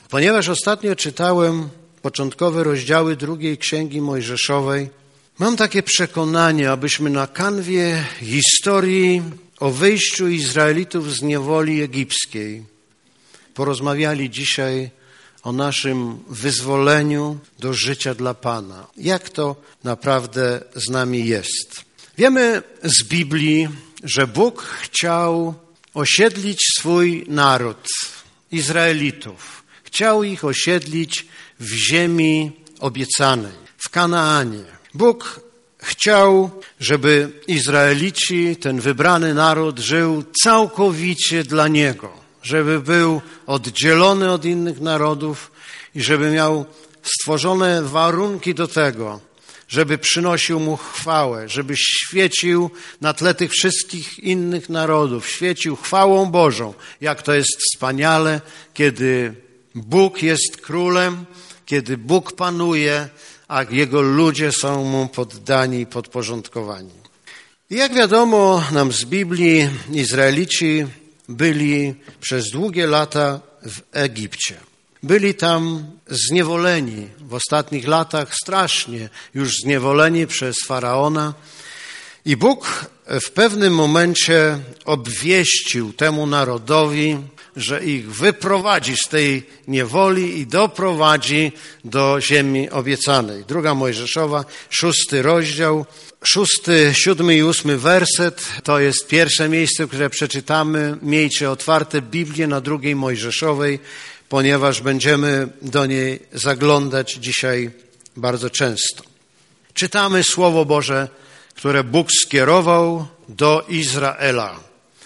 Ponieważ ostatnio czytałem początkowe rozdziały drugiej Księgi Mojżeszowej, mam takie przekonanie, abyśmy na kanwie historii o wyjściu Izraelitów z niewoli egipskiej porozmawiali dzisiaj o naszym wyzwoleniu do życia dla Pana. Jak to naprawdę z nami jest? Wiemy z Biblii, że Bóg chciał osiedlić swój naród, Izraelitów. Chciał ich osiedlić w ziemi obiecanej, w Kanaanie. Bóg chciał, żeby Izraelici, ten wybrany naród, żył całkowicie dla Niego, żeby był oddzielony od innych narodów i żeby miał stworzone warunki do tego, żeby przynosił Mu chwałę, żeby świecił na tle tych wszystkich innych narodów, świecił chwałą Bożą, jak to jest wspaniale, kiedy Bóg jest królem, kiedy Bóg panuje, a Jego ludzie są Mu poddani i podporządkowani. I jak wiadomo nam z Biblii, Izraelici byli przez długie lata w Egipcie. Byli tam zniewoleni w ostatnich latach, strasznie już zniewoleni przez Faraona. I Bóg w pewnym momencie obwieścił temu narodowi, że ich wyprowadzi z tej niewoli i doprowadzi do ziemi obiecanej. Druga Mojżeszowa, 6 rozdział, 6, 7 i 8 werset. To jest pierwsze miejsce, które przeczytamy. Miejcie otwarte Biblię na drugiej Mojżeszowej, ponieważ będziemy do niej zaglądać dzisiaj bardzo często. Czytamy Słowo Boże, które Bóg skierował do Izraela.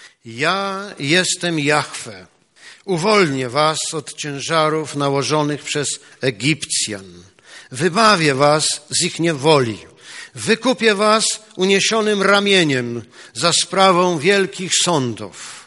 Ja jestem Jahwe. Uwolnię was od ciężarów nałożonych przez Egipcjan. Wybawię was z ich niewoli. Wykupię was uniesionym ramieniem za sprawą wielkich sądów.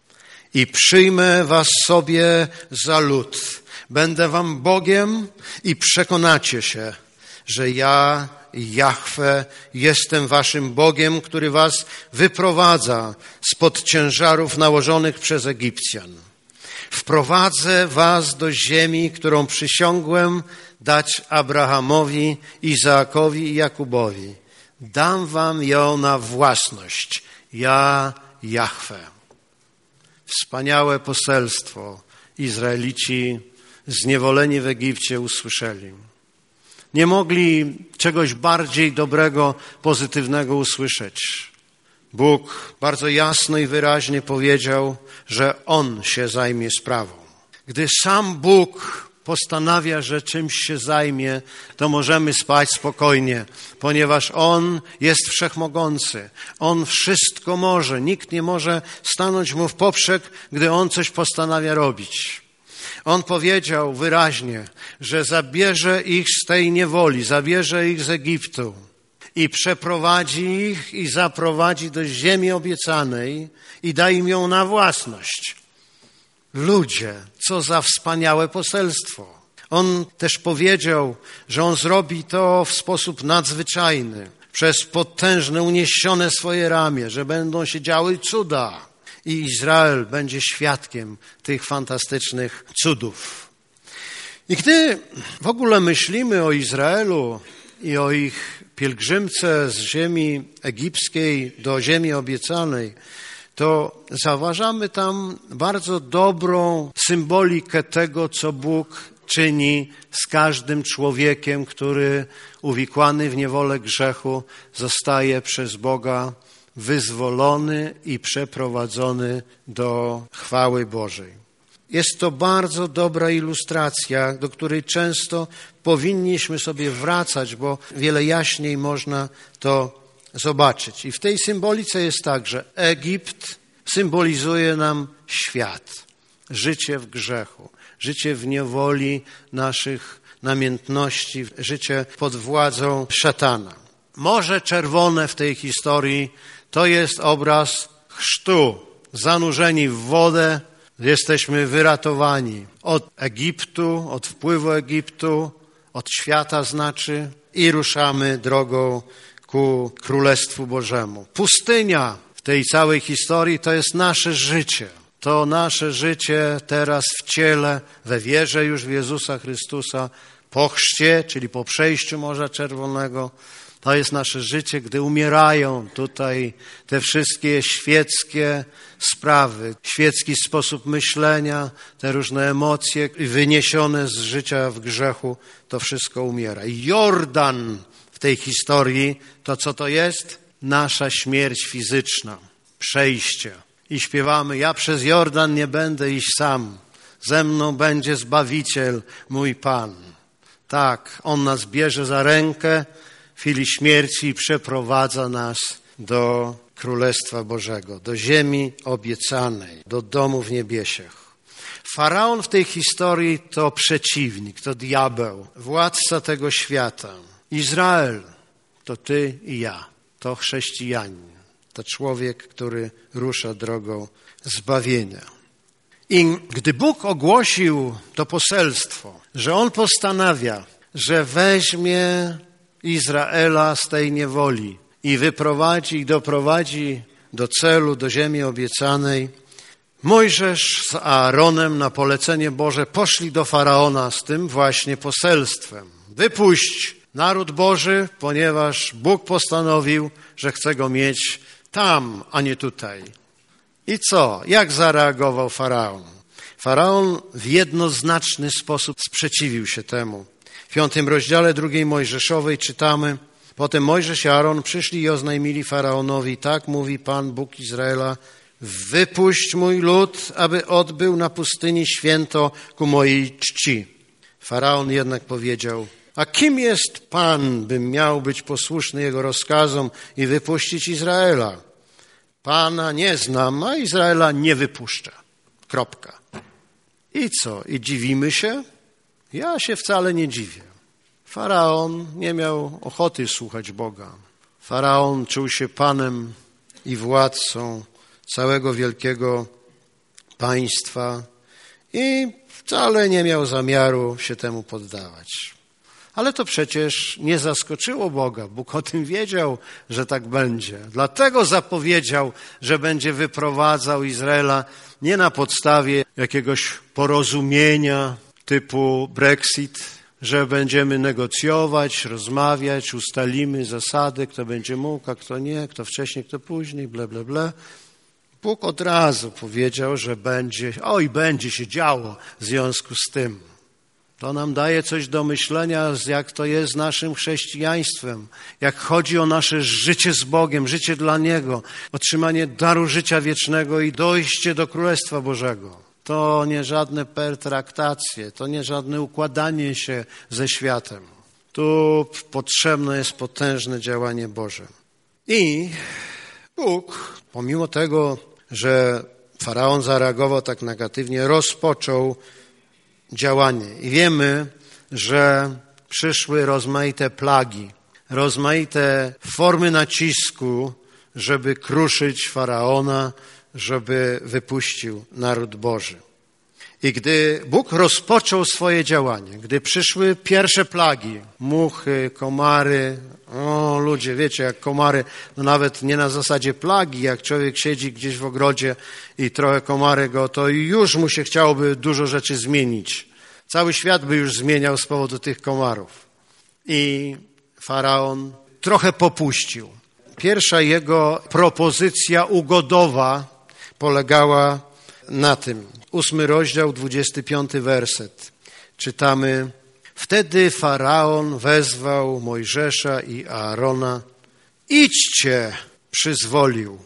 I przyjmę was sobie za lud. Będę wam Bogiem i przekonacie się, że ja, Jahwe, jestem waszym Bogiem, który was wyprowadza spod ciężarów nałożonych przez Egipcjan. Wprowadzę was do ziemi, którą przysiągłem dać Abrahamowi, Izaakowi i Jakubowi. Dam wam ją na własność. Ja, Jahwe. Wspaniałe poselstwo Izraelici zniewoleni w Egipcie usłyszeli. Nie mogli czegoś bardziej dobrego, pozytywnego usłyszeć. Bóg bardzo jasno i wyraźnie powiedział, że On się zajmie sprawą. Gdy sam Bóg postanawia, że czymś się zajmie, to możemy spać spokojnie, ponieważ On jest wszechmogący. On wszystko może. Nikt nie może stanąć Mu w poprzek, gdy On coś postanawia robić. On powiedział wyraźnie, że zabierze ich z tej niewoli, zabierze ich z Egiptu i przeprowadzi ich i zaprowadzi do ziemi obiecanej i da im ją na własność. Ludzie, co za wspaniałe poselstwo. On też powiedział, że On zrobi to w sposób nadzwyczajny, przez potężne, uniesione swoje ramię, że będą się działy cuda. I Izrael będzie świadkiem tych fantastycznych cudów. I gdy w ogóle myślimy o Izraelu i o ich pielgrzymce z ziemi egipskiej do ziemi obiecanej, to zauważamy tam bardzo dobrą symbolikę tego, co Bóg czyni z każdym człowiekiem, który uwikłany w niewolę grzechu zostaje przez Boga wyzwolony i przeprowadzony do chwały Bożej. Jest to bardzo dobra ilustracja, do której często powinniśmy sobie wracać, bo wiele jaśniej można to zobaczyć. I w tej symbolice jest tak, że Egipt symbolizuje nam świat, życie w grzechu, życie w niewoli naszych namiętności, życie pod władzą szatana. Morze Czerwone w tej historii to jest obraz chrztu. Zanurzeni w wodę jesteśmy wyratowani od Egiptu, od wpływu Egiptu, od świata znaczy i ruszamy drogą ku Królestwu Bożemu. Pustynia w tej całej historii to jest nasze życie. to nasze życie teraz w ciele, we wierze już w Jezusa Chrystusa, po chrzcie, czyli po przejściu Morza Czerwonego. To jest nasze życie, gdy umierają tutaj te wszystkie świeckie sprawy, świecki sposób myślenia, te różne emocje wyniesione z życia w grzechu, to wszystko umiera. I Jordan w tej historii, to co to jest? Nasza śmierć fizyczna, przejście. I śpiewamy, ja przez Jordan nie będę iść sam, ze mną będzie Zbawiciel, mój Pan. Tak, On nas bierze za rękę w chwili śmierci i przeprowadza nas do Królestwa Bożego, do ziemi obiecanej, do domu w niebiesiech. Faraon w tej historii to przeciwnik, to diabeł, władca tego świata. Izrael to ty i ja, to chrześcijanin, to człowiek, który rusza drogą zbawienia. I gdy Bóg ogłosił to poselstwo, że On postanawia, że weźmie Izraela z tej niewoli i wyprowadzi i doprowadzi do celu, do ziemi obiecanej, Mojżesz z Aaronem na polecenie Boże poszli do Faraona z tym właśnie poselstwem. Wypuść naród Boży, ponieważ Bóg postanowił, że chce go mieć tam, a nie tutaj. I co? Jak zareagował Faraon? Faraon w jednoznaczny sposób sprzeciwił się temu. W 5 rozdziale 2 Mojżeszowej czytamy: Potem Mojżesz i Aaron przyszli i oznajmili Faraonowi: Tak mówi Pan, Bóg Izraela, wypuść mój lud, aby odbył na pustyni święto ku mojej czci. Faraon jednak powiedział: A kim jest Pan, bym miał być posłuszny Jego rozkazom i wypuścić Izraela? Pana nie znam, a Izraela nie wypuszcza. Kropka. I co? I dziwimy się? Ja się wcale nie dziwię. Faraon nie miał ochoty słuchać Boga. Faraon czuł się panem i władcą całego wielkiego państwa i wcale nie miał zamiaru się temu poddawać. Ale to przecież nie zaskoczyło Boga. Bóg o tym wiedział, że tak będzie. Dlatego zapowiedział, że będzie wyprowadzał Izraela nie na podstawie jakiegoś porozumienia typu Brexit, że będziemy negocjować, rozmawiać, ustalimy zasady, kto będzie mógł, a kto nie, kto wcześniej, kto później, ble, ble, ble. Bóg od razu powiedział, że będzie się działo w związku z tym. To nam daje coś do myślenia, jak to jest z naszym chrześcijaństwem, jak chodzi o nasze życie z Bogiem, życie dla Niego, otrzymanie daru życia wiecznego i dojście do Królestwa Bożego. To nie żadne pertraktacje, to nie żadne układanie się ze światem. Tu potrzebne jest potężne działanie Boże. I Bóg, pomimo tego, że Faraon zareagował tak negatywnie, rozpoczął działanie. I wiemy, że przyszły rozmaite plagi, rozmaite formy nacisku, żeby kruszyć Faraona, żeby wypuścił naród Boży. I gdy Bóg rozpoczął swoje działanie, gdy przyszły pierwsze plagi, muchy, komary, ludzie, wiecie, jak komary, no nawet nie na zasadzie plagi, jak człowiek siedzi gdzieś w ogrodzie i trochę komary go, to już mu się chciałoby dużo rzeczy zmienić. Cały świat by już zmieniał z powodu tych komarów. I Faraon trochę popuścił. Pierwsza jego propozycja ugodowa polegała na tym. 8 rozdział, 25 werset. Czytamy: Wtedy Faraon wezwał Mojżesza i Aarona: Idźcie, przyzwolił,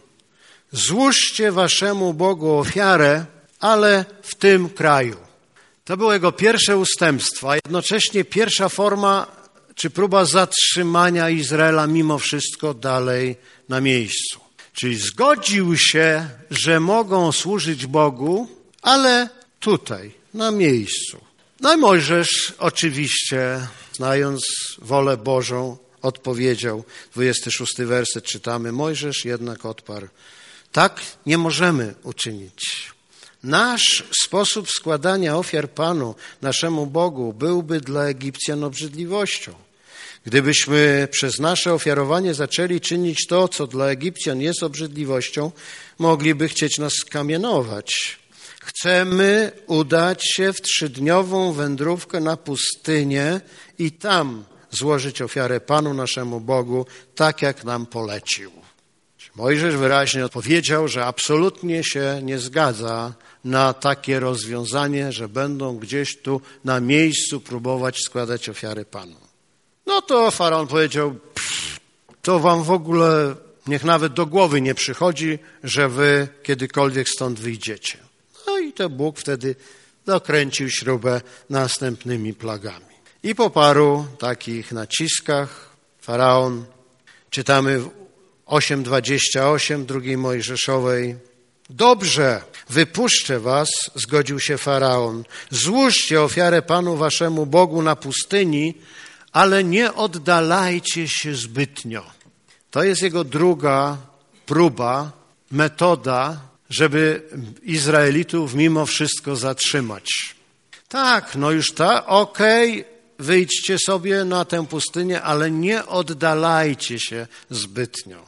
złóżcie waszemu Bogu ofiarę, ale w tym kraju. To było jego pierwsze ustępstwo, a jednocześnie pierwsza forma czy próba zatrzymania Izraela mimo wszystko dalej na miejscu. Czyli zgodził się, że mogą służyć Bogu, ale tutaj, na miejscu. No i Mojżesz oczywiście, znając wolę Bożą, odpowiedział. 26 werset czytamy. Mojżesz jednak odparł: Tak nie możemy uczynić. Nasz sposób składania ofiar Panu, naszemu Bogu, byłby dla Egipcjan obrzydliwością. Gdybyśmy przez nasze ofiarowanie zaczęli czynić to, co dla Egipcjan jest obrzydliwością, mogliby chcieć nas skamienować. chcemy udać się w 3-dniową wędrówkę na pustynię i tam złożyć ofiarę Panu naszemu Bogu, tak jak nam polecił. Mojżesz wyraźnie odpowiedział, że absolutnie się nie zgadza na takie rozwiązanie, że będą gdzieś tu na miejscu próbować składać ofiary Panu. No to Faraon powiedział, to wam w ogóle niech nawet do głowy nie przychodzi, że wy kiedykolwiek stąd wyjdziecie. No i to Bóg wtedy dokręcił śrubę następnymi plagami. I po paru takich naciskach Faraon, czytamy w 8:28 drugiej Mojżeszowej, dobrze, wypuszczę was, zgodził się Faraon, złóżcie ofiarę Panu waszemu Bogu na pustyni, ale nie oddalajcie się zbytnio. To jest jego druga próba, metoda, żeby Izraelitów mimo wszystko zatrzymać. Tak, no już okej, wyjdźcie sobie na tę pustynię, ale nie oddalajcie się zbytnio.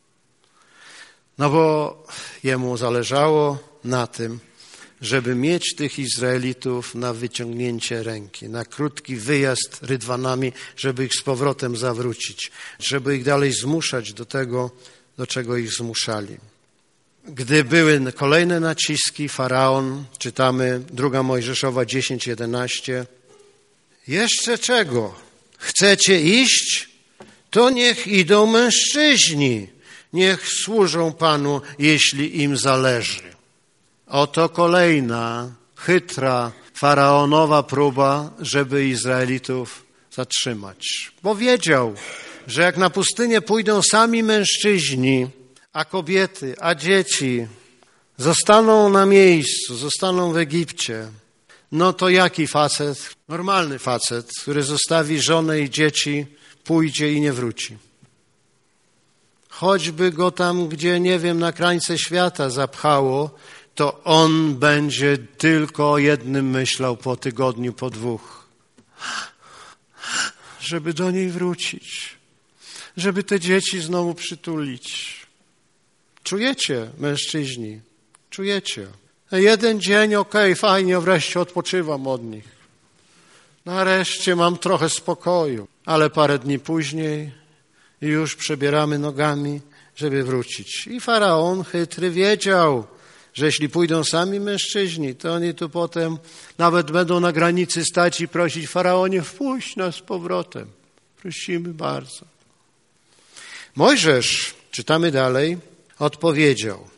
No bo jemu zależało na tym, żeby mieć tych Izraelitów na wyciągnięcie ręki, na krótki wyjazd rydwanami, żeby ich z powrotem zawrócić, żeby ich dalej zmuszać do tego, do czego ich zmuszali. Gdy były kolejne naciski, Faraon, czytamy 2 Mojżeszowa 10:11, jeszcze czego? Chcecie iść? To niech idą mężczyźni, niech służą Panu, jeśli im zależy. Oto kolejna chytra faraonowa próba, żeby Izraelitów zatrzymać. Bo wiedział, że jak na pustynię pójdą sami mężczyźni, a kobiety, a dzieci zostaną na miejscu, zostaną w Egipcie, no to jaki facet, normalny facet, który zostawi żonę i dzieci, pójdzie i nie wróci. Choćby go tam, gdzie, nie wiem, na krańce świata zapchało, to on będzie tylko o jednym myślał po tygodniu, po 2. Żeby do niej wrócić, żeby te dzieci znowu przytulić. Czujecie, mężczyźni, czujecie. Jeden dzień, fajnie, wreszcie odpoczywam od nich. Nareszcie mam trochę spokoju, ale parę dni później już przebieramy nogami, żeby wrócić. I Faraon chytry wiedział, że jeśli pójdą sami mężczyźni, to oni tu potem nawet będą na granicy stać i prosić, Faraonie, wpuść nas z powrotem. Prosimy bardzo. Mojżesz, czytamy dalej, odpowiedział,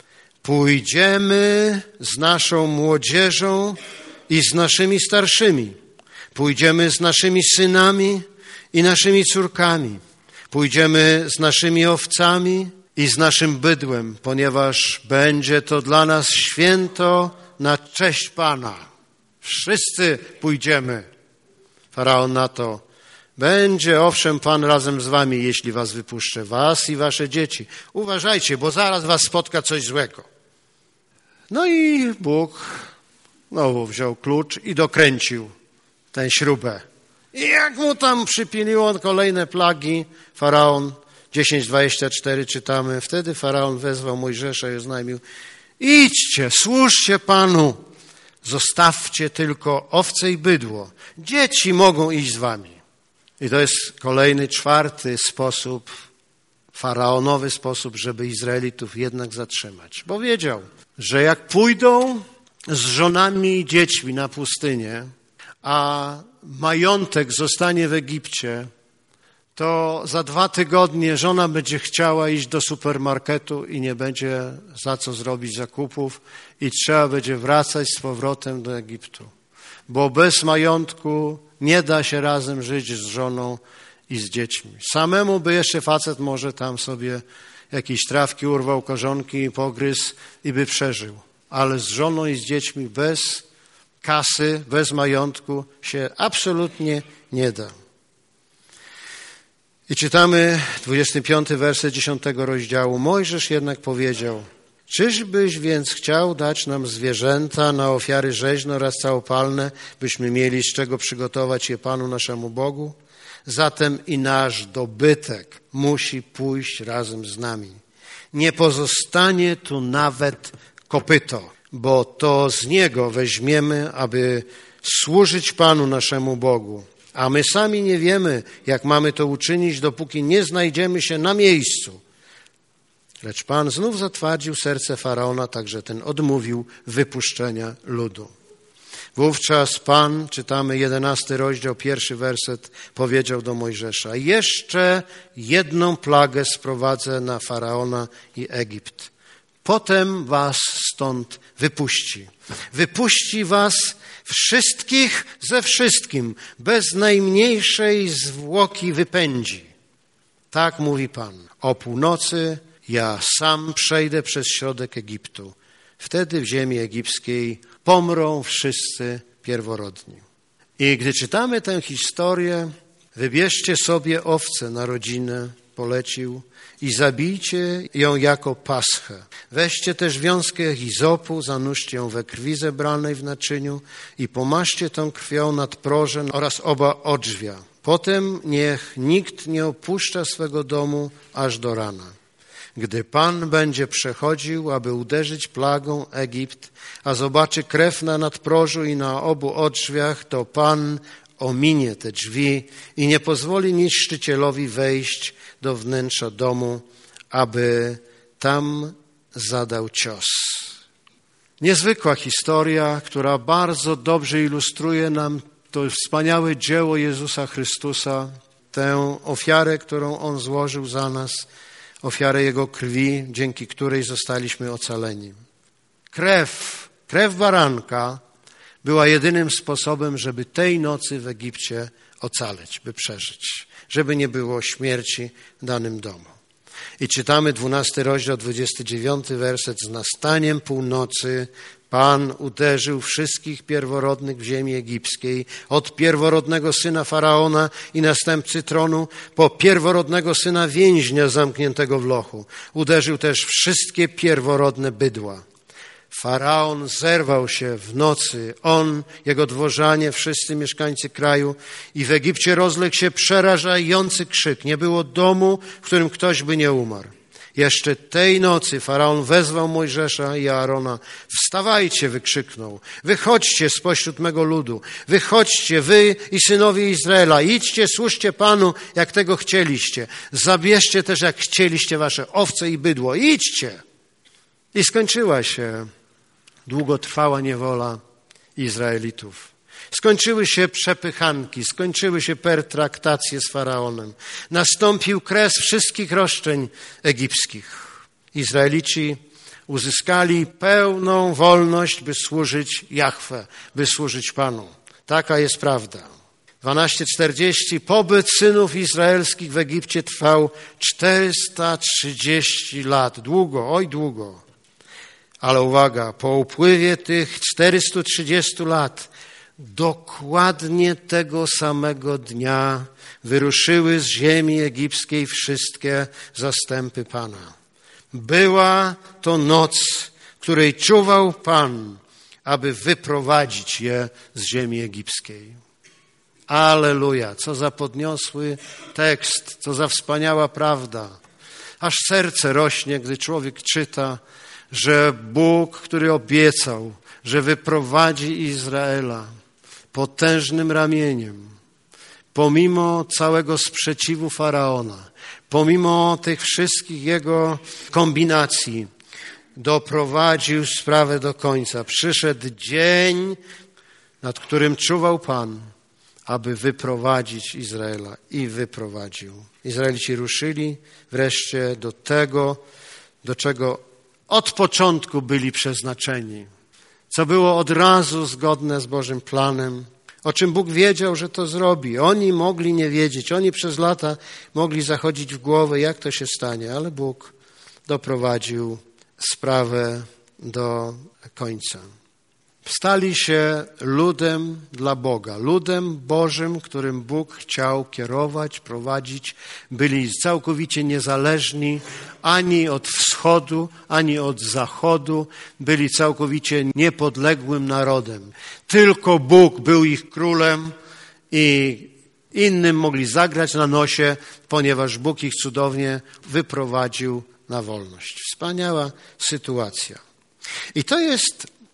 pójdziemy z naszą młodzieżą i z naszymi starszymi. Pójdziemy z naszymi synami i naszymi córkami. Pójdziemy z naszymi owcami i z naszym bydłem, ponieważ będzie to dla nas święto na cześć Pana. Wszyscy pójdziemy. Faraon na to, będzie owszem Pan razem z wami, jeśli was wypuszczę, was i wasze dzieci. Uważajcie, bo zaraz was spotka coś złego. No i Bóg znowu wziął klucz i dokręcił tę śrubę. I jak mu tam przypiliło kolejne plagi, Faraon, 10:24 czytamy, wtedy Faraon wezwał Mojżesza i oznajmił, idźcie, służcie Panu, zostawcie tylko owce i bydło. Dzieci mogą iść z wami. I to jest kolejny, 4. sposób, faraonowy sposób, żeby Izraelitów jednak zatrzymać. Bo wiedział, że jak pójdą z żonami i dziećmi na pustynię, a majątek zostanie w Egipcie, to za 2 tygodnie żona będzie chciała iść do supermarketu i nie będzie za co zrobić zakupów i trzeba będzie wracać z powrotem do Egiptu. Bo bez majątku nie da się razem żyć z żoną i z dziećmi. Samemu by jeszcze facet może tam sobie jakieś trawki urwał, korzonki i pogryzł i by przeżył. Ale z żoną i z dziećmi bez kasy, bez majątku się absolutnie nie da. I czytamy 25 werset 10 rozdziału. Mojżesz jednak powiedział, czyżbyś więc chciał dać nam zwierzęta na ofiary rzeźne oraz całopalne, byśmy mieli z czego przygotować je Panu naszemu Bogu? Zatem i nasz dobytek musi pójść razem z nami. Nie pozostanie tu nawet kopyto. bo to z Niego weźmiemy, aby służyć Panu naszemu Bogu. A my sami nie wiemy, jak mamy to uczynić, dopóki nie znajdziemy się na miejscu. Lecz Pan znów zatwardził serce Faraona, tak że ten odmówił wypuszczenia ludu. Wówczas Pan, czytamy 11 rozdział, 1 werset, powiedział do Mojżesza: jeszcze jedną plagę sprowadzę na Faraona i Egipt. Potem was stąd wypuści. Wypuści was wszystkich ze wszystkim, bez najmniejszej zwłoki wypędzi. Tak mówi Pan. O północy ja sam przejdę przez środek Egiptu. Wtedy w ziemi egipskiej pomrą wszyscy pierworodni. I gdy czytamy tę historię, wybierzcie sobie owcę na rodzinę, polecił, i zabijcie ją jako paschę. Weźcie też wiązkę hizopu, zanurzcie ją we krwi zebranej w naczyniu i pomaszcie tą krwią nadproże oraz oba odrzwia. Potem niech nikt nie opuszcza swego domu aż do rana. Gdy Pan będzie przechodził, aby uderzyć plagą Egipt, a zobaczy krew na nadprożu i na obu odrzwiach, to Pan ominie te drzwi i nie pozwoli niszczycielowi wejść do wnętrza domu, aby tam zadał cios. Niezwykła historia, która bardzo dobrze ilustruje nam to wspaniałe dzieło Jezusa Chrystusa, tę ofiarę, którą On złożył za nas, ofiarę Jego krwi, dzięki której zostaliśmy ocaleni. Krew baranka była jedynym sposobem, żeby tej nocy w Egipcie ocaleć, by przeżyć, żeby nie było śmierci w danym domu. I czytamy 12 rozdział, 29 werset. Z nastaniem północy Pan uderzył wszystkich pierworodnych w ziemi egipskiej, od pierworodnego syna Faraona i następcy tronu, po pierworodnego syna więźnia zamkniętego w lochu. Uderzył też wszystkie pierworodne bydła. Faraon zerwał się w nocy, on, jego dworzanie, wszyscy mieszkańcy kraju, i w Egipcie rozległ się przerażający krzyk. Nie było domu, w którym ktoś by nie umarł. Jeszcze tej nocy Faraon wezwał Mojżesza i Aarona. Wstawajcie, wykrzyknął, wychodźcie spośród mego ludu, wychodźcie wy i synowie Izraela, idźcie, służcie Panu, jak tego chcieliście. Zabierzcie też, jak chcieliście, wasze owce i bydło, idźcie. I skończyła się długotrwała niewola Izraelitów. Skończyły się przepychanki, skończyły się pertraktacje z Faraonem. Nastąpił kres wszystkich roszczeń egipskich. Izraelici uzyskali pełną wolność, by służyć Jahwe, by służyć Panu. Taka jest prawda. 12:40. Pobyt synów izraelskich w Egipcie trwał 430 lat. Długo, oj długo. Ale uwaga, po upływie tych 430 lat, dokładnie tego samego dnia wyruszyły z ziemi egipskiej wszystkie zastępy Pana. Była to noc, której czuwał Pan, aby wyprowadzić je z ziemi egipskiej. Alleluja, co za podniosły tekst, co za wspaniała prawda. Aż serce rośnie, gdy człowiek czyta, że Bóg, który obiecał, że wyprowadzi Izraela potężnym ramieniem, pomimo całego sprzeciwu Faraona, pomimo tych wszystkich jego kombinacji, doprowadził sprawę do końca. Przyszedł dzień, nad którym czuwał Pan, aby wyprowadzić Izraela, i wyprowadził. Izraelici ruszyli wreszcie do tego, do czego od początku byli przeznaczeni, co było od razu zgodne z Bożym planem, o czym Bóg wiedział, że to zrobi. Oni mogli nie wiedzieć, oni przez lata mogli zachodzić w głowę, jak to się stanie, ale Bóg doprowadził sprawę do końca. Stali się ludem dla Boga, ludem Bożym, którym Bóg chciał kierować, prowadzić. Byli całkowicie niezależni ani od wschodu, ani od zachodu. Byli całkowicie niepodległym narodem. Tylko Bóg był ich królem i innym mogli zagrać na nosie, ponieważ Bóg ich cudownie wyprowadził na wolność. Wspaniała sytuacja. I to jest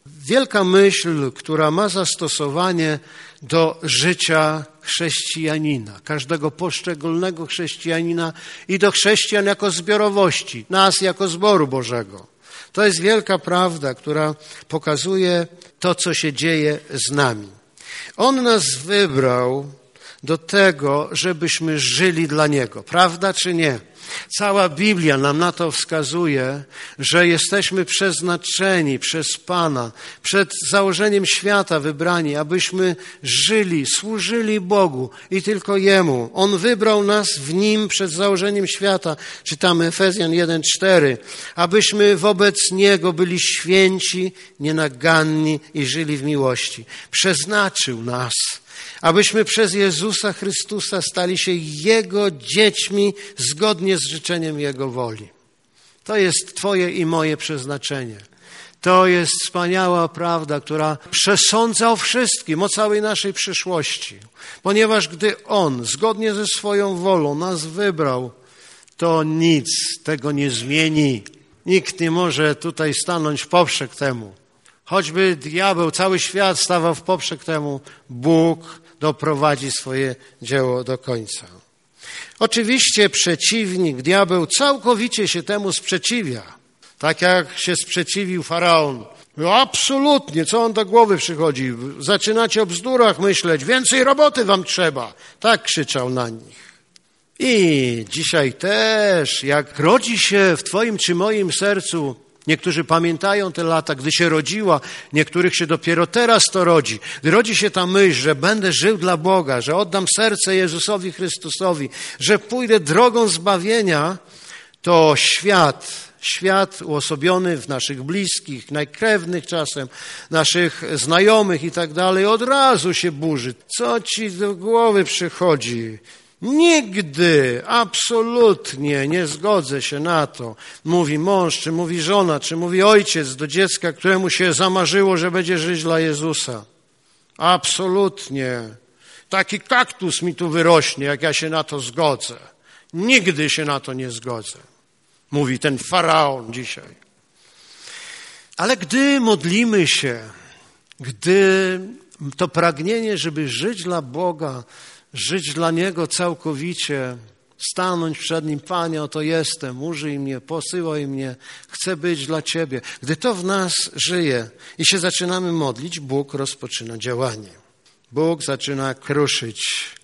wielka myśl, która ma zastosowanie do życia chrześcijanina, każdego poszczególnego chrześcijanina i do chrześcijan jako zbiorowości, nas jako zboru Bożego. To jest wielka prawda, która pokazuje to, co się dzieje z nami. On nas wybrał do tego, żebyśmy żyli dla Niego. Prawda czy nie? Cała Biblia nam na to wskazuje, że jesteśmy przeznaczeni przez Pana, przed założeniem świata wybrani, abyśmy żyli, służyli Bogu i tylko Jemu. On wybrał nas w Nim przed założeniem świata. Czytamy Efezjan 1:4. Abyśmy wobec Niego byli święci, nienaganni i żyli w miłości. Przeznaczył nas, abyśmy przez Jezusa Chrystusa stali się Jego dziećmi zgodnie z życzeniem Jego woli. To jest Twoje i moje przeznaczenie. To jest wspaniała prawda, która przesądza o wszystkim, o całej naszej przyszłości. Ponieważ gdy On, zgodnie ze swoją wolą, nas wybrał, to nic tego nie zmieni. Nikt nie może tutaj stanąć w poprzek temu. Choćby diabeł, cały świat stawał w poprzek temu, Bóg doprowadzi swoje dzieło do końca. Oczywiście przeciwnik, diabeł całkowicie się temu sprzeciwia. Tak jak się sprzeciwił Faraon. Absolutnie, co on do głowy przychodzi? Zaczynacie o bzdurach myśleć, więcej roboty wam trzeba. Tak krzyczał na nich. I dzisiaj też, jak rodzi się w twoim czy moim sercu, niektórzy pamiętają te lata, gdy się rodziła, niektórych się dopiero teraz to rodzi. Gdy rodzi się ta myśl, że będę żył dla Boga, że oddam serce Jezusowi Chrystusowi, że pójdę drogą zbawienia, to świat uosobiony w naszych bliskich, najkrewnych czasem, naszych znajomych i tak dalej, od razu się burzy. Co ci do głowy przychodzi? Nigdy, absolutnie nie zgodzę się na to, mówi mąż, czy mówi żona, czy mówi ojciec do dziecka, któremu się zamarzyło, że będzie żyć dla Jezusa. Absolutnie. Taki kaktus mi tu wyrośnie, jak ja się na to zgodzę. Nigdy się na to nie zgodzę, mówi ten faraon dzisiaj. Ale gdy modlimy się, gdy to pragnienie, żeby żyć dla Boga, żyć dla Niego całkowicie, stanąć przed Nim, Panie, oto jestem, użyj mnie, posyłaj mnie, chcę być dla Ciebie. Gdy to w nas żyje i się zaczynamy modlić, Bóg rozpoczyna działanie. Bóg zaczyna kruszyć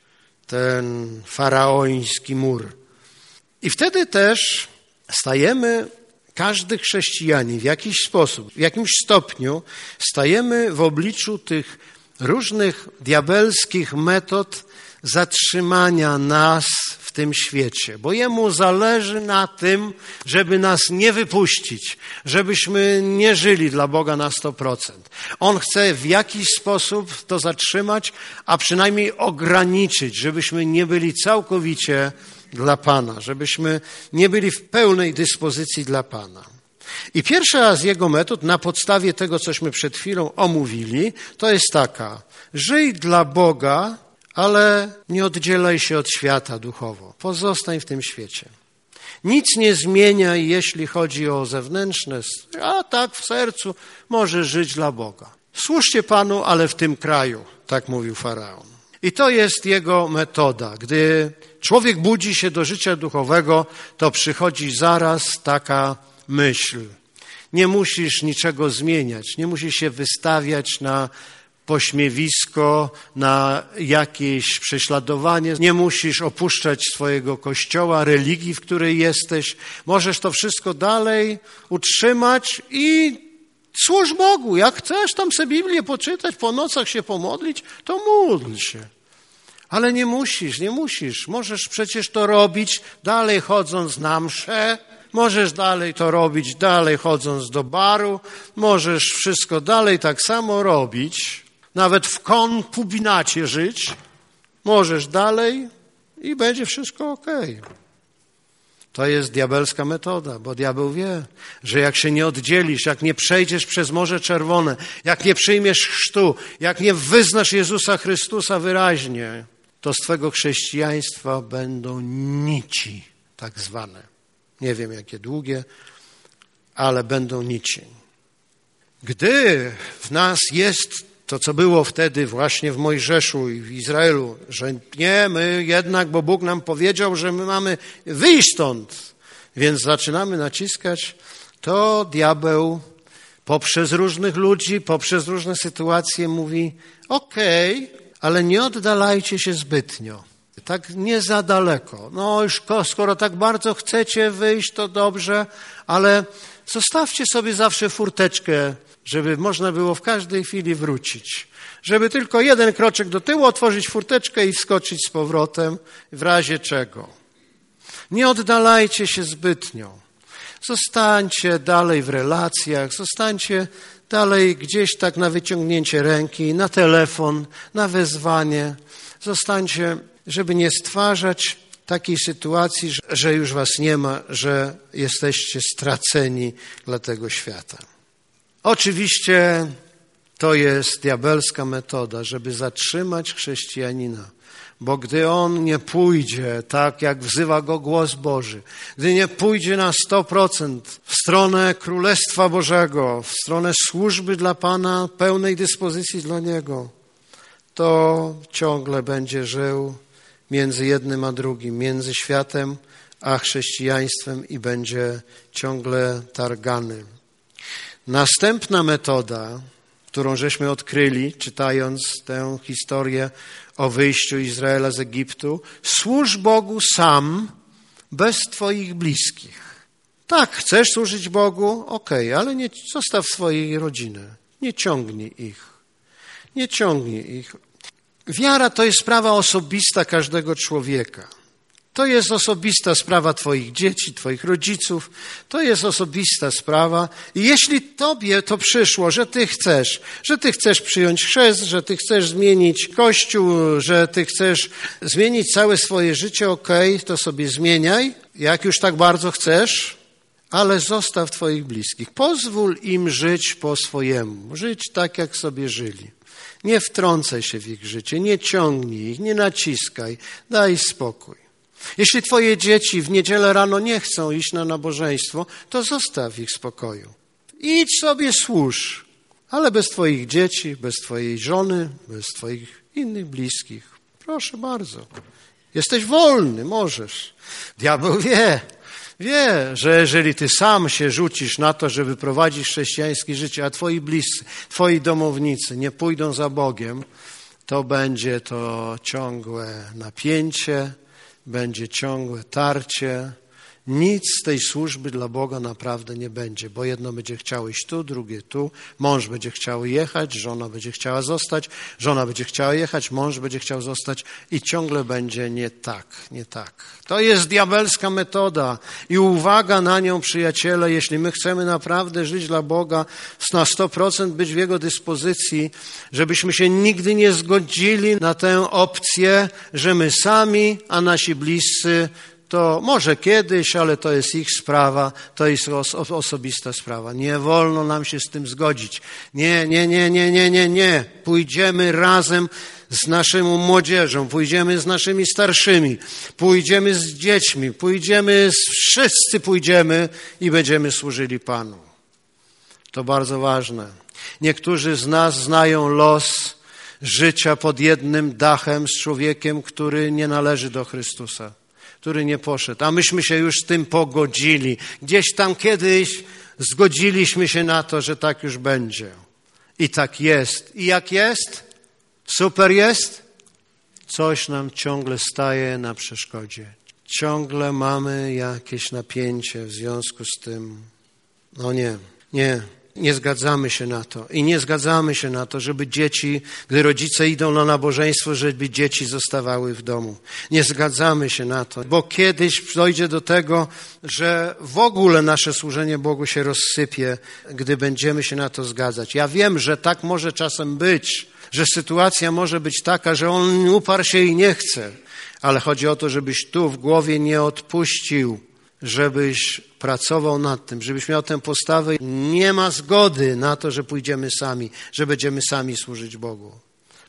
ten faraoński mur. I wtedy też stajemy, każdy chrześcijanin w jakiś sposób, w jakimś stopniu stajemy w obliczu tych różnych diabelskich metod zatrzymania nas w tym świecie, bo Jemu zależy na tym, żeby nas nie wypuścić, żebyśmy nie żyli dla Boga na 100%. On chce w jakiś sposób to zatrzymać, a przynajmniej ograniczyć, żebyśmy nie byli całkowicie dla Pana, żebyśmy nie byli w pełnej dyspozycji dla Pana. I pierwsza z jego metod, na podstawie tego, cośmy przed chwilą omówili, to jest taka: żyj dla Boga, ale nie oddzielaj się od świata duchowo. Pozostań w tym świecie. Nic nie zmieniaj, jeśli chodzi o zewnętrzne, a tak w sercu możesz żyć dla Boga. Służcie Panu, ale w tym kraju, tak mówił faraon. I to jest jego metoda. Gdy człowiek budzi się do życia duchowego, to przychodzi zaraz taka myśl. Nie musisz niczego zmieniać, nie musisz się wystawiać na pośmiewisko, na jakieś prześladowanie. Nie musisz opuszczać swojego kościoła, religii, w której jesteś. Możesz to wszystko dalej utrzymać i służ Bogu. Jak chcesz tam sobie Biblię poczytać, po nocach się pomodlić, to módl się. Ale nie musisz. Możesz przecież to robić dalej chodząc na mszę. Możesz dalej to robić, dalej chodząc do baru. Możesz wszystko dalej tak samo robić. Nawet w konkubinacie żyć. Możesz dalej i będzie wszystko okej. To jest diabelska metoda, bo diabeł wie, że jak się nie oddzielisz, jak nie przejdziesz przez Morze Czerwone, jak nie przyjmiesz chrztu, jak nie wyznasz Jezusa Chrystusa wyraźnie, to z twego chrześcijaństwa będą nici tak zwane. Nie wiem, jakie długie, ale będą nici. Gdy w nas jest to, co było wtedy właśnie w Mojżeszu i w Izraelu, że nie, my jednak, bo Bóg nam powiedział, że my mamy wyjść stąd, więc zaczynamy naciskać, to diabeł poprzez różnych ludzi, poprzez różne sytuacje mówi, okej, ale nie oddalajcie się zbytnio, tak nie za daleko. No już skoro tak bardzo chcecie wyjść, to dobrze, ale zostawcie sobie zawsze furteczkę, żeby można było w każdej chwili wrócić. Żeby tylko jeden kroczek do tyłu, otworzyć furteczkę i wskoczyć z powrotem, w razie czego. Nie oddalajcie się zbytnio. Zostańcie dalej w relacjach, zostańcie dalej gdzieś tak na wyciągnięcie ręki, na telefon, na wezwanie. Zostańcie, żeby nie stwarzać takiej sytuacji, że już was nie ma, że jesteście straceni dla tego świata. Oczywiście to jest diabelska metoda, żeby zatrzymać chrześcijanina, bo gdy on nie pójdzie tak, jak wzywa go głos Boży, gdy nie pójdzie na 100% w stronę Królestwa Bożego, w stronę służby dla Pana, pełnej dyspozycji dla Niego, to ciągle będzie żył między jednym a drugim, między światem a chrześcijaństwem i będzie ciągle targany. Następna metoda, którą żeśmy odkryli, czytając tę historię o wyjściu Izraela z Egiptu, służ Bogu sam, bez twoich bliskich. Tak, chcesz służyć Bogu? Okej, ale nie zostaw swojej rodziny. Nie ciągnij ich. Nie ciągnij ich. Wiara to jest sprawa osobista każdego człowieka. To jest osobista sprawa twoich dzieci, twoich rodziców. To jest osobista sprawa. I jeśli tobie to przyszło, że ty chcesz przyjąć chrzest, że ty chcesz zmienić Kościół, że ty chcesz zmienić całe swoje życie, okej, to sobie zmieniaj, jak już tak bardzo chcesz, ale zostaw twoich bliskich. Pozwól im żyć po swojemu, żyć tak, jak sobie żyli. Nie wtrącaj się w ich życie, nie ciągnij ich, nie naciskaj, daj spokój. Jeśli twoje dzieci w niedzielę rano nie chcą iść na nabożeństwo, to zostaw ich w spokoju. Idź sobie służ, ale bez twoich dzieci, bez twojej żony, bez twoich innych bliskich. Proszę bardzo. Jesteś wolny, możesz. Diabeł wie, że jeżeli ty sam się rzucisz na to, żeby prowadzić chrześcijańskie życie, a twoi bliscy, twoi domownicy nie pójdą za Bogiem, to będzie to ciągłe napięcie, będzie ciągłe tarcie. Nic z tej służby dla Boga naprawdę nie będzie, bo jedno będzie chciało iść tu, drugie tu, mąż będzie chciał jechać, żona będzie chciała zostać, żona będzie chciała jechać, mąż będzie chciał zostać i ciągle będzie nie tak. To jest diabelska metoda i uwaga na nią, przyjaciele, jeśli my chcemy naprawdę żyć dla Boga, na 100% być w Jego dyspozycji, żebyśmy się nigdy nie zgodzili na tę opcję, że my sami, a nasi bliscy to może kiedyś, ale to jest ich sprawa, to jest osobista sprawa. Nie wolno nam się z tym zgodzić. Nie. Pójdziemy razem z naszą młodzieżą, pójdziemy z naszymi starszymi, pójdziemy z dziećmi, wszyscy pójdziemy i będziemy służyli Panu. To bardzo ważne. Niektórzy z nas znają los życia pod jednym dachem z człowiekiem, który nie należy do Chrystusa, który nie poszedł, a myśmy się już z tym pogodzili. Gdzieś tam kiedyś zgodziliśmy się na to, że tak już będzie. I tak jest. I jak jest? Super jest? Coś nam ciągle staje na przeszkodzie. Ciągle mamy jakieś napięcie w związku z tym. No nie zgadzamy się na to. I nie zgadzamy się na to, żeby dzieci, gdy rodzice idą na nabożeństwo, żeby dzieci zostawały w domu. Nie zgadzamy się na to, bo kiedyś dojdzie do tego, że w ogóle nasze służenie Bogu się rozsypie, gdy będziemy się na to zgadzać. Ja wiem, że tak może czasem być, że sytuacja może być taka, że on uparł się i nie chce, ale chodzi o to, żebyś tu w głowie nie odpuścił, żebyś pracował nad tym, żebyś miał tę postawę. Nie ma zgody na to, że pójdziemy sami, że będziemy sami służyć Bogu.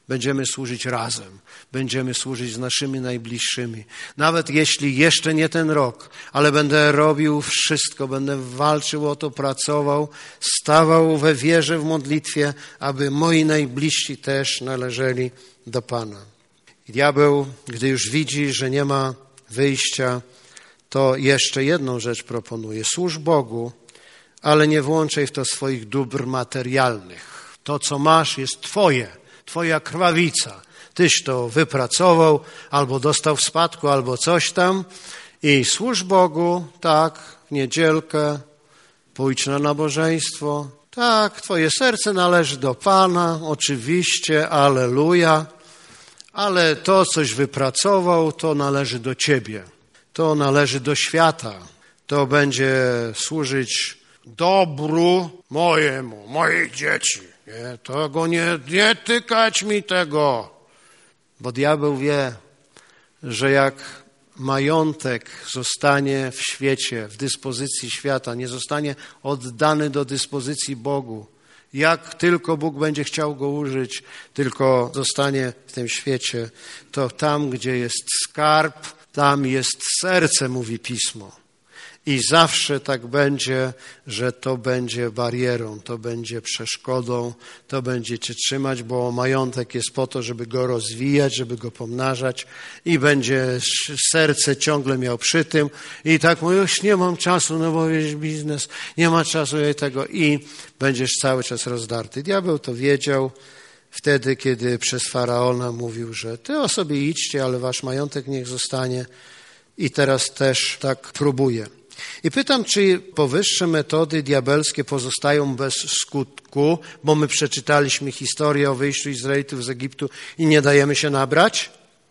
Będziemy służyć razem. Będziemy służyć z naszymi najbliższymi. Nawet jeśli jeszcze nie ten rok, ale będę robił wszystko, będę walczył o to, pracował, stawał we wierze, w modlitwie, aby moi najbliżsi też należeli do Pana. I diabeł, gdy już widzi, że nie ma wyjścia, to jeszcze jedną rzecz proponuje. Służ Bogu, ale nie włączaj w to swoich dóbr materialnych. To, co masz, jest twoje, twoja krwawica. Tyś to wypracował, albo dostał w spadku, albo coś tam. I służ Bogu, tak, w niedzielkę, pójdź na nabożeństwo. Tak, twoje serce należy do Pana, oczywiście, alleluja. Ale to, coś wypracował, to należy do ciebie. To należy do świata. To będzie służyć dobru mojemu, moich dzieci. Nie, tego nie tykać mi tego. Bo diabeł wie, że jak majątek zostanie w świecie, w dyspozycji świata, nie zostanie oddany do dyspozycji Bogu, jak tylko Bóg będzie chciał go użyć, tylko zostanie w tym świecie, to tam, gdzie jest skarb, tam jest serce, mówi Pismo. I zawsze tak będzie, że to będzie barierą, to będzie przeszkodą, to będzie cię trzymać, bo majątek jest po to, żeby go rozwijać, żeby go pomnażać i będzie serce ciągle miał przy tym i tak mówię, już nie mam czasu, no bo jest biznes, nie ma czasu tego i będziesz cały czas rozdarty. Diabeł to wiedział wtedy, kiedy przez Faraona mówił, że ty o sobie idźcie, ale wasz majątek niech zostanie i teraz też tak próbuje. I pytam, czy powyższe metody diabelskie pozostają bez skutku, bo my przeczytaliśmy historię o wyjściu Izraelitów z Egiptu i nie dajemy się nabrać?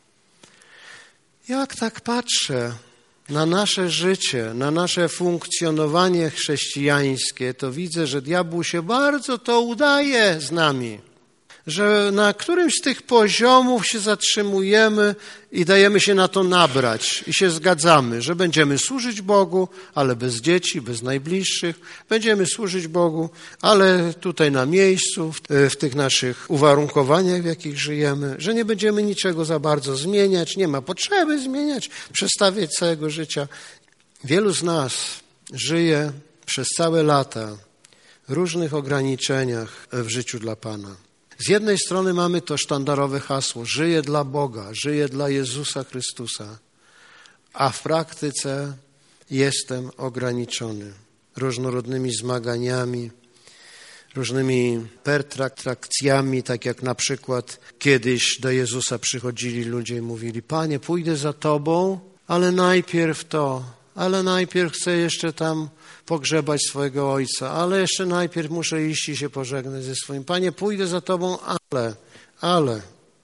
Jak tak patrzę na nasze życie, na nasze funkcjonowanie chrześcijańskie, to widzę, że diabłu się bardzo to udaje z nami. Że na którymś z tych poziomów się zatrzymujemy i dajemy się na to nabrać i się zgadzamy, że będziemy służyć Bogu, ale bez dzieci, bez najbliższych. Będziemy służyć Bogu, ale tutaj na miejscu, w tych naszych uwarunkowaniach, w jakich żyjemy, że nie będziemy niczego za bardzo zmieniać, nie ma potrzeby zmieniać, przestawiać całego życia. Wielu z nas żyje przez całe lata w różnych ograniczeniach w życiu dla Pana. Z jednej strony mamy to sztandarowe hasło, żyję dla Boga, żyję dla Jezusa Chrystusa, a w praktyce jestem ograniczony różnorodnymi zmaganiami, różnymi pertrakcjami, tak jak na przykład kiedyś do Jezusa przychodzili ludzie i mówili, Panie, pójdę za Tobą, ale najpierw chcę jeszcze tam pogrzebać swojego ojca, ale jeszcze najpierw muszę iść i się pożegnać ze swoim. Panie, pójdę za Tobą, ale.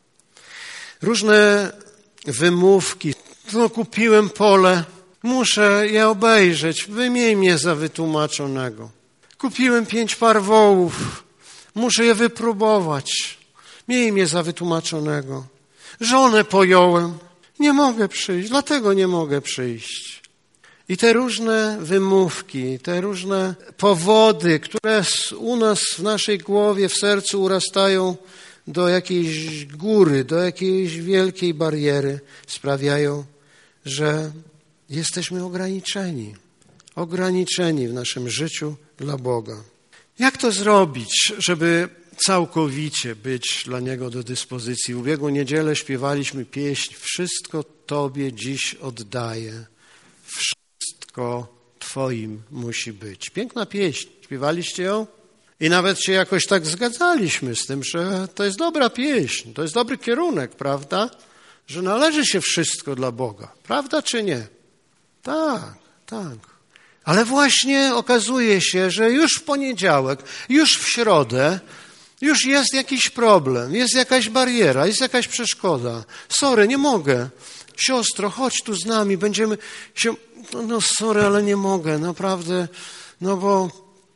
Różne wymówki. No, kupiłem pole, muszę je obejrzeć, wymień mnie za wytłumaczonego. Kupiłem 5 par wołów, muszę je wypróbować, miej mnie za wytłumaczonego. Żonę pojąłem, nie mogę przyjść, dlatego nie mogę przyjść. I te różne wymówki, te różne powody, które u nas w naszej głowie, w sercu urastają do jakiejś góry, do jakiejś wielkiej bariery, sprawiają, że jesteśmy ograniczeni w naszym życiu dla Boga. Jak to zrobić, żeby całkowicie być dla Niego do dyspozycji? W ubiegłą niedzielę śpiewaliśmy pieśń Wszystko Tobie dziś oddaję. Wszystko Twoim musi być. Piękna pieśń. Śpiewaliście ją? I nawet się jakoś tak zgadzaliśmy z tym, że to jest dobra pieśń, to jest dobry kierunek, prawda? Że należy się wszystko dla Boga. Prawda czy nie? Tak. Ale właśnie okazuje się, że już w poniedziałek, już w środę, już jest jakiś problem, jest jakaś bariera, jest jakaś przeszkoda. Sorry, nie mogę. Siostro, chodź tu z nami, będziemy się... No sorry, ale nie mogę, naprawdę, no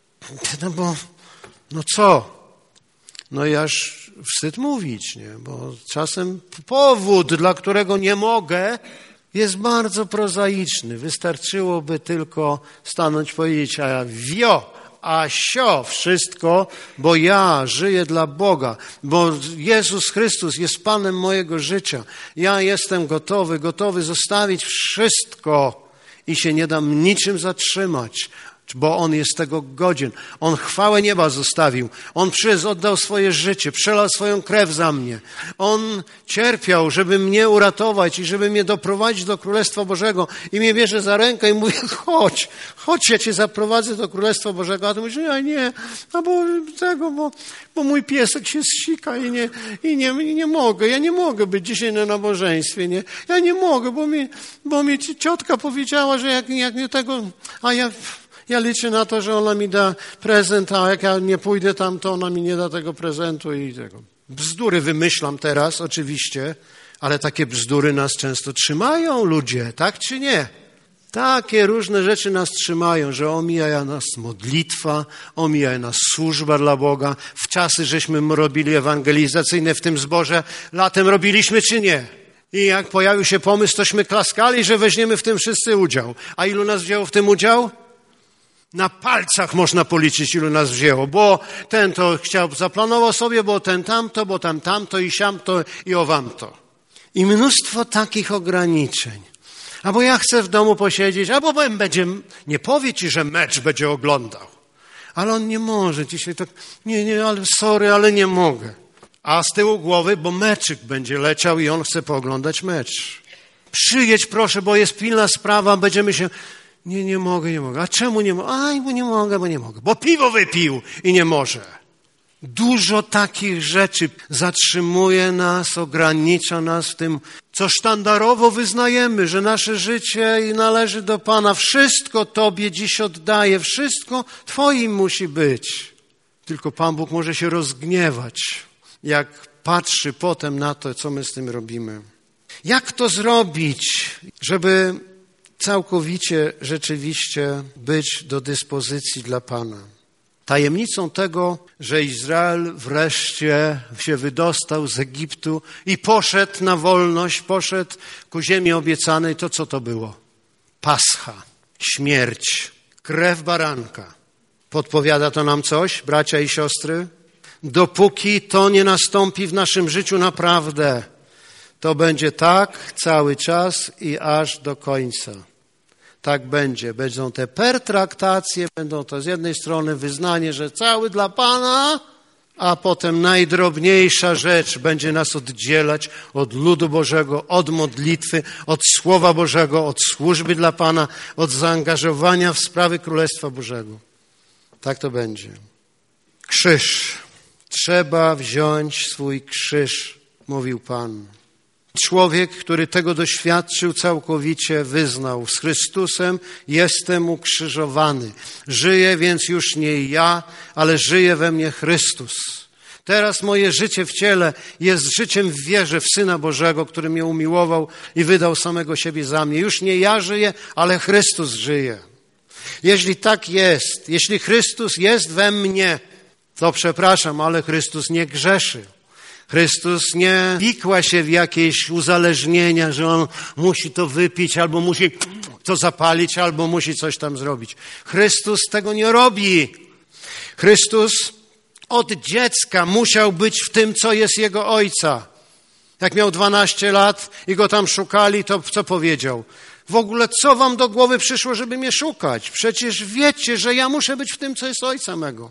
co? No i aż wstyd mówić, nie? Bo czasem powód, dla którego nie mogę, jest bardzo prozaiczny. Wystarczyłoby tylko stanąć, powiedzieć, a sio wszystko, bo ja żyję dla Boga, bo Jezus Chrystus jest Panem mojego życia. Ja jestem gotowy zostawić wszystko i się nie dam niczym zatrzymać, bo On jest tego godzien. On chwałę nieba zostawił. On oddał swoje życie, przelał swoją krew za mnie. On cierpiał, żeby mnie uratować i żeby mnie doprowadzić do Królestwa Bożego. I mnie bierze za rękę i mówi, chodź, ja cię zaprowadzę do Królestwa Bożego. A ty mówisz, ja nie, bo mój piesek się zsika i nie mogę. Ja nie mogę być dzisiaj na nabożeństwie, nie? Ja nie mogę, bo mi ciotka powiedziała, że jak nie tego, a ja liczę na to, że ona mi da prezent, a jak ja nie pójdę tam, to ona mi nie da tego prezentu i tego. Bzdury wymyślam teraz, oczywiście, ale takie bzdury nas często trzymają, ludzie, tak czy nie? Takie różne rzeczy nas trzymają, że omija nas modlitwa, omija nas służba dla Boga. W czasy, żeśmy robili ewangelizacyjne w tym zborze, latem robiliśmy czy nie? I jak pojawił się pomysł, tośmy klaskali, że weźmiemy w tym wszyscy udział. A ilu nas wzięło w tym udział? Na palcach można policzyć, ilu nas wzięło, bo ten to zaplanował sobie, bo ten tamto, bo tamto i siamto i owamto. I mnóstwo takich ograniczeń. Albo ja chcę w domu posiedzieć, albo nie powie ci, że mecz będzie oglądał. Ale on nie może dzisiaj tak, nie, ale sorry, ale nie mogę. A z tyłu głowy, bo meczyk będzie leciał i on chce pooglądać mecz. Przyjedź proszę, bo jest pilna sprawa, będziemy się... Nie mogę. A czemu nie mogę? Bo nie mogę. Bo piwo wypił i nie może. Dużo takich rzeczy zatrzymuje nas, ogranicza nas w tym, co sztandarowo wyznajemy, że nasze życie należy do Pana. Wszystko Tobie dziś oddaję, wszystko Twoim musi być. Tylko Pan Bóg może się rozgniewać, jak patrzy potem na to, co my z tym robimy. Jak to zrobić, żeby całkowicie rzeczywiście być do dyspozycji dla Pana? Tajemnicą tego, że Izrael wreszcie się wydostał z Egiptu i poszedł na wolność, poszedł ku ziemi obiecanej, to co to było? Pascha, śmierć, krew baranka. Podpowiada to nam coś, bracia i siostry? Dopóki to nie nastąpi w naszym życiu naprawdę, to będzie tak cały czas i aż do końca. Tak będzie. Będą te pertraktacje, będą to z jednej strony wyznanie, że cały dla Pana, a potem najdrobniejsza rzecz będzie nas oddzielać od ludu Bożego, od modlitwy, od Słowa Bożego, od służby dla Pana, od zaangażowania w sprawy Królestwa Bożego. Tak to będzie. Krzyż. Trzeba wziąć swój krzyż, mówił Pan. Człowiek, który tego doświadczył, całkowicie wyznał. Z Chrystusem jestem ukrzyżowany. Żyję więc już nie ja, ale żyje we mnie Chrystus. Teraz moje życie w ciele jest życiem w wierze w Syna Bożego, który mnie umiłował i wydał samego siebie za mnie. Już nie ja żyję, ale Chrystus żyje. Jeśli tak jest, jeśli Chrystus jest we mnie, to przepraszam, ale Chrystus nie grzeszy. Chrystus nie wikła się w jakieś uzależnienia, że On musi to wypić, albo musi to zapalić, albo musi coś tam zrobić. Chrystus tego nie robi. Chrystus od dziecka musiał być w tym, co jest Jego Ojca. Jak miał 12 lat i Go tam szukali, to co powiedział? W ogóle co wam do głowy przyszło, żeby mnie szukać? Przecież wiecie, że ja muszę być w tym, co jest Ojca mego.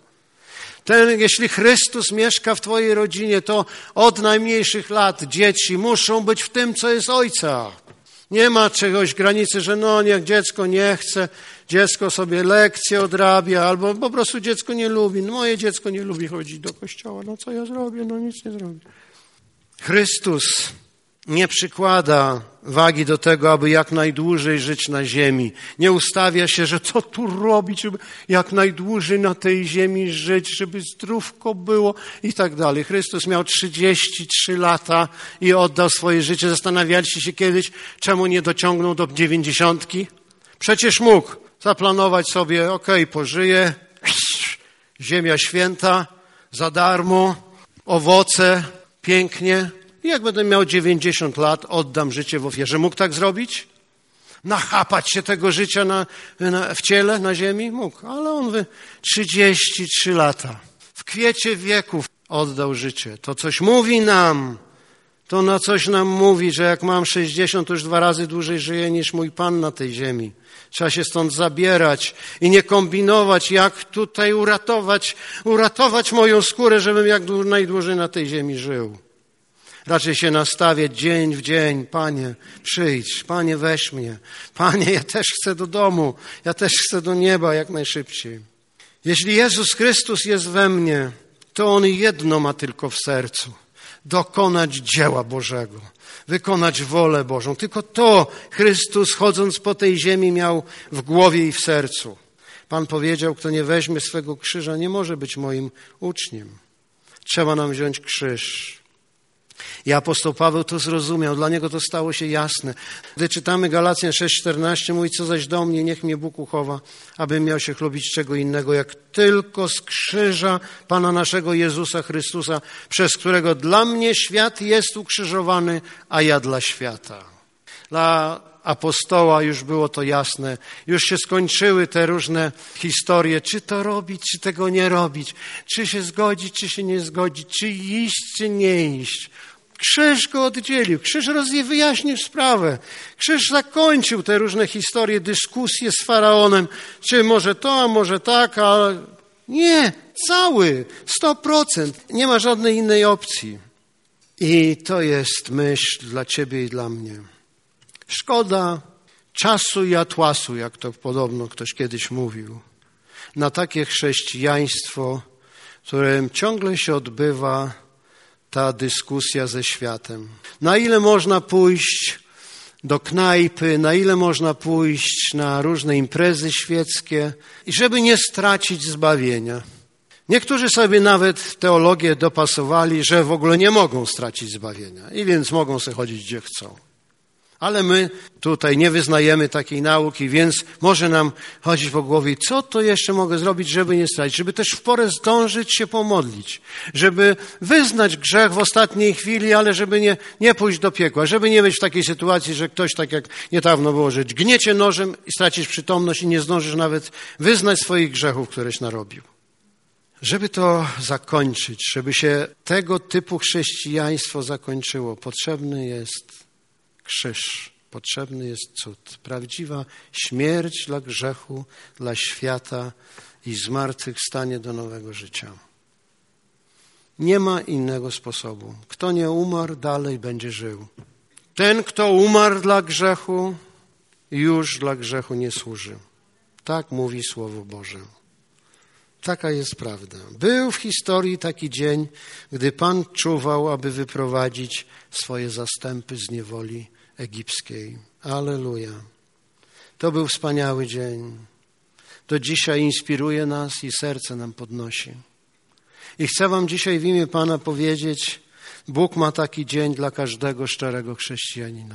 Jeśli Chrystus mieszka w twojej rodzinie, to od najmniejszych lat dzieci muszą być w tym, co jest Ojca. Nie ma czegoś granicy, że niech dziecko nie chce, dziecko sobie lekcje odrabia, albo po prostu dziecko nie lubi. Moje dziecko nie lubi chodzić do kościoła. Co ja zrobię? Nic nie zrobię. Chrystus nie przykłada wagi do tego, aby jak najdłużej żyć na ziemi. Nie ustawia się, że co tu robić, żeby jak najdłużej na tej ziemi żyć, żeby zdrówko było i tak dalej. Chrystus miał 33 lata i oddał swoje życie. Zastanawialiście się kiedyś, czemu nie dociągnął do 90? Przecież mógł zaplanować sobie, pożyję, ziemia święta, za darmo, owoce, pięknie. I jak będę miał 90 lat, oddam życie w ofierze. Mógł tak zrobić? nachapać się tego życia w ciele, na ziemi? Mógł, ale on 33 lata. W kwiecie wieków oddał życie. To coś mówi nam. To na coś nam mówi, że jak mam 60, to już 2 razy dłużej żyję niż mój Pan na tej ziemi. Trzeba się stąd zabierać i nie kombinować, jak tutaj uratować moją skórę, żebym jak najdłużej na tej ziemi żył. Raczej się nastawiać dzień w dzień. Panie, przyjdź. Panie, weź mnie. Panie, ja też chcę do domu. Ja też chcę do nieba jak najszybciej. Jeśli Jezus Chrystus jest we mnie, to On jedno ma tylko w sercu. Dokonać dzieła Bożego. Wykonać wolę Bożą. Tylko to Chrystus, chodząc po tej ziemi, miał w głowie i w sercu. Pan powiedział, kto nie weźmie swego krzyża, nie może być moim uczniem. Trzeba nam wziąć krzyż. I apostoł Paweł to zrozumiał, dla niego to stało się jasne. Gdy czytamy Galacjan 6,14, mówi, co zaś do mnie, niech mnie Bóg uchowa, abym miał się chlubić czego innego, jak tylko z krzyża Pana naszego Jezusa Chrystusa, przez którego dla mnie świat jest ukrzyżowany, a ja dla świata. Dla apostoła już było to jasne, już się skończyły te różne historie, czy to robić, czy tego nie robić, czy się zgodzić, czy się nie zgodzić, czy iść, czy nie iść. Krzyż go oddzielił, krzyż wyjaśnił sprawę, krzyż zakończył te różne historie, dyskusje z Faraonem, czy może to, a może tak, a nie, cały, 100%, nie ma żadnej innej opcji. I to jest myśl dla ciebie i dla mnie. Szkoda czasu i atłasu, jak to podobno ktoś kiedyś mówił, na takie chrześcijaństwo, w którym ciągle się odbywa ta dyskusja ze światem. Na ile można pójść do knajpy, na ile można pójść na różne imprezy świeckie, i żeby nie stracić zbawienia. Niektórzy sobie nawet teologię dopasowali, że w ogóle nie mogą stracić zbawienia i więc mogą sobie chodzić gdzie chcą. Ale my tutaj nie wyznajemy takiej nauki, więc może nam chodzić po głowie, co to jeszcze mogę zrobić, żeby nie stracić, żeby też w porę zdążyć się pomodlić, żeby wyznać grzech w ostatniej chwili, ale żeby nie pójść do piekła, żeby nie być w takiej sytuacji, że ktoś, tak jak niedawno było, że dźgniecie nożem i stracisz przytomność i nie zdążysz nawet wyznać swoich grzechów, któreś narobił. Żeby to zakończyć, żeby się tego typu chrześcijaństwo zakończyło, potrzebny jest krzyż, potrzebny jest cud. Prawdziwa śmierć dla grzechu, dla świata i zmartwychwstanie do nowego życia. Nie ma innego sposobu. Kto nie umarł, dalej będzie żył. Ten, kto umarł dla grzechu, już dla grzechu nie służy. Tak mówi Słowo Boże. Taka jest prawda. Był w historii taki dzień, gdy Pan czuwał, aby wyprowadzić swoje zastępy z niewoli egipskiej. Alleluja. To był wspaniały dzień. Do dzisiaj inspiruje nas i serce nam podnosi. I chcę wam dzisiaj w imię Pana powiedzieć, Bóg ma taki dzień dla każdego szczerego chrześcijanina.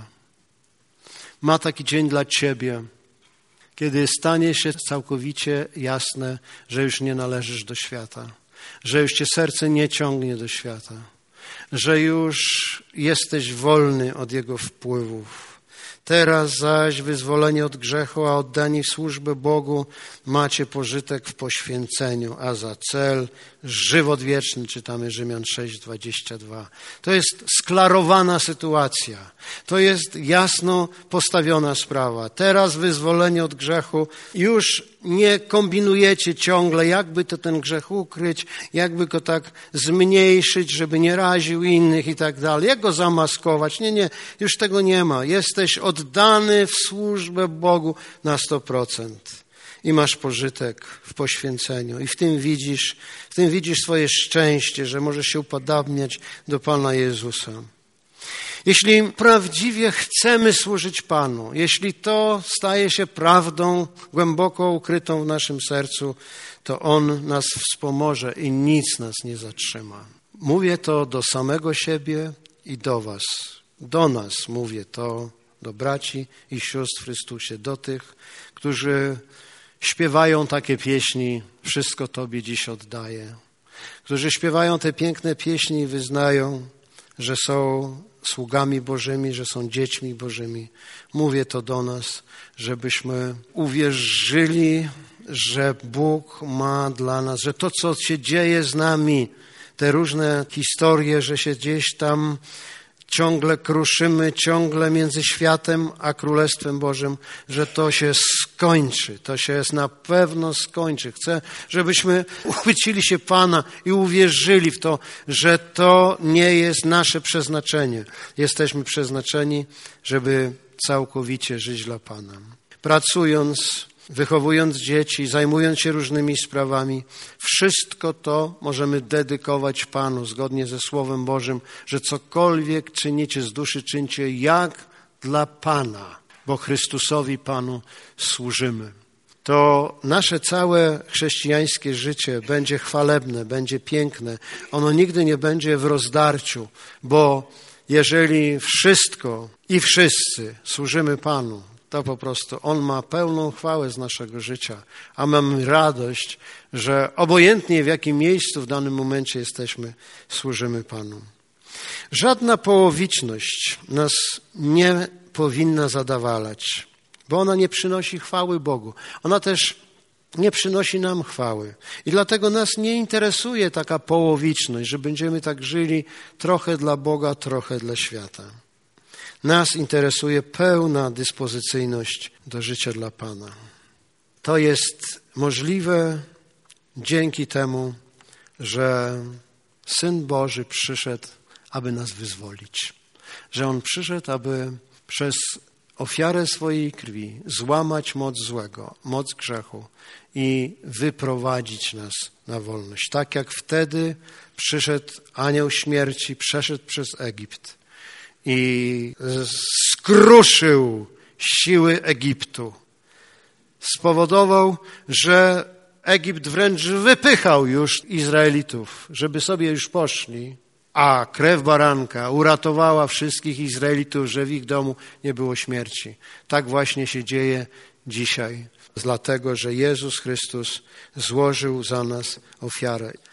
Ma taki dzień dla ciebie, kiedy stanie się całkowicie jasne, że już nie należysz do świata, że już cię serce nie ciągnie do świata, że już jesteś wolny od jego wpływów. Teraz zaś wyzwolenie od grzechu, a oddani w służbę Bogu macie pożytek w poświęceniu, a za cel żywot wieczny, czytamy Rzymian 6:22. To jest sklarowana sytuacja. To jest jasno postawiona sprawa. Teraz wyzwolenie od grzechu. Już nie kombinujecie ciągle, jakby to ten grzech ukryć, jakby go tak zmniejszyć, żeby nie raził innych i tak dalej. Jak go zamaskować? Nie, już tego nie ma. Jesteś oddany w służbę Bogu na 100%. I masz pożytek w poświęceniu. I w tym widzisz swoje szczęście, że możesz się upodabniać do Pana Jezusa. Jeśli prawdziwie chcemy służyć Panu, jeśli to staje się prawdą głęboko ukrytą w naszym sercu, to On nas wspomoże i nic nas nie zatrzyma. Mówię to do samego siebie i do was. Do nas mówię to, do braci i sióstr w Chrystusie, do tych, którzy śpiewają takie pieśni, wszystko Tobie dziś oddaję. Którzy śpiewają te piękne pieśni i wyznają, że są sługami Bożymi, że są dziećmi Bożymi. Mówię to do nas, żebyśmy uwierzyli, że Bóg ma dla nas, że to, co się dzieje z nami, te różne historie, że się gdzieś tam ciągle kruszymy, ciągle między światem a Królestwem Bożym, że to się skończy, to się na pewno skończy. Chcę, żebyśmy uchwycili się Pana i uwierzyli w to, że to nie jest nasze przeznaczenie. Jesteśmy przeznaczeni, żeby całkowicie żyć dla Pana. Pracując, wychowując dzieci, zajmując się różnymi sprawami, wszystko to możemy dedykować Panu zgodnie ze Słowem Bożym, że cokolwiek czynicie z duszy, czyńcie jak dla Pana, bo Chrystusowi Panu służymy. To nasze całe chrześcijańskie życie będzie chwalebne, będzie piękne. Ono nigdy nie będzie w rozdarciu, bo jeżeli wszystko i wszyscy służymy Panu, to po prostu On ma pełną chwałę z naszego życia, a mamy radość, że obojętnie w jakim miejscu w danym momencie jesteśmy, służymy Panu. Żadna połowiczność nas nie powinna zadawalać, bo ona nie przynosi chwały Bogu. Ona też nie przynosi nam chwały. I dlatego nas nie interesuje taka połowiczność, że będziemy tak żyli trochę dla Boga, trochę dla świata. Nas interesuje pełna dyspozycyjność do życia dla Pana. To jest możliwe dzięki temu, że Syn Boży przyszedł, aby nas wyzwolić. Że On przyszedł, aby przez ofiarę swojej krwi złamać moc złego, moc grzechu i wyprowadzić nas na wolność. Tak jak wtedy przyszedł anioł śmierci, przeszedł przez Egipt i skruszył siły Egiptu. Spowodował, że Egipt wręcz wypychał już Izraelitów, żeby sobie już poszli, a krew baranka uratowała wszystkich Izraelitów, że w ich domu nie było śmierci. Tak właśnie się dzieje dzisiaj, dlatego że Jezus Chrystus złożył za nas ofiarę.